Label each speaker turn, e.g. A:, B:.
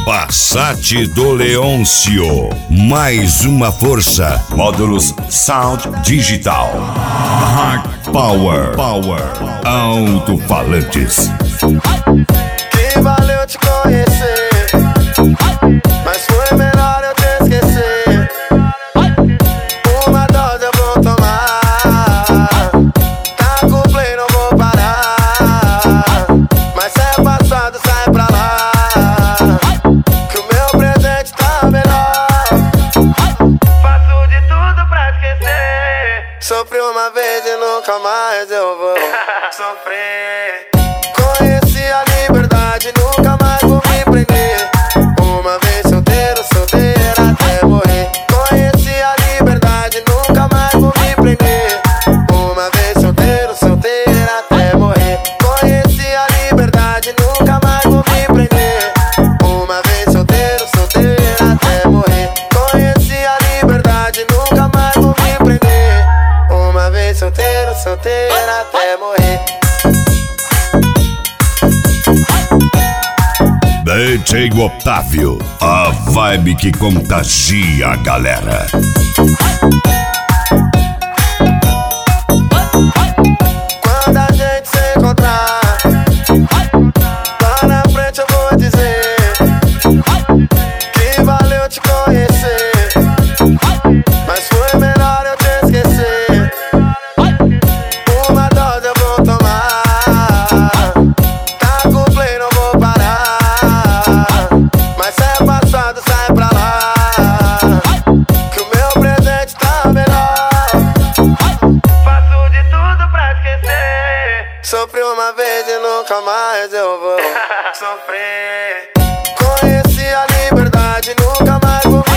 A: Passat do Leôncio, mais uma força. Módulos Sound Digital. Hard Power. Alto-falantes.
B: Que valeu te conhecer, mas foi melhor eu te esquecer. Uma dose eu vou tomar, tá com play, não vou parar. Mas se é passado, sai pra lá, que o meu presente tá melhor. Faço de tudo pra esquecer. Sofri uma vez e nunca mais eu vou sofrer. Conheci a liberdade, nunca mais vou me prender. Uma vez solteiro, solteira até morrer. Conheci a liberdade, nunca mais vou me prender. Uma vez solteiro, solteira até morrer. Conheci a liberdade, nunca mais vou me prender. Uma vez solteiro, solteira até morrer. Conheci a liberdade, nunca mais vou me prender. Uma vez solteiro, solteira até morrer.
A: DJ Otávio, a vibe que contagia a galera.
B: Quando a gente se encontrar, lá na frente eu vou dizer que valeu te conhecer, mas foi melhor eu te esquecer. Uma dose eu vou tomar, tá com play, não vou parar. Mas se é passado, sai pra lá, que o meu presente tá melhor. Faço de tudo pra esquecer. Sofri uma vez e nunca mais eu vou sofrer. Conheci a liberdade, nunca mais vou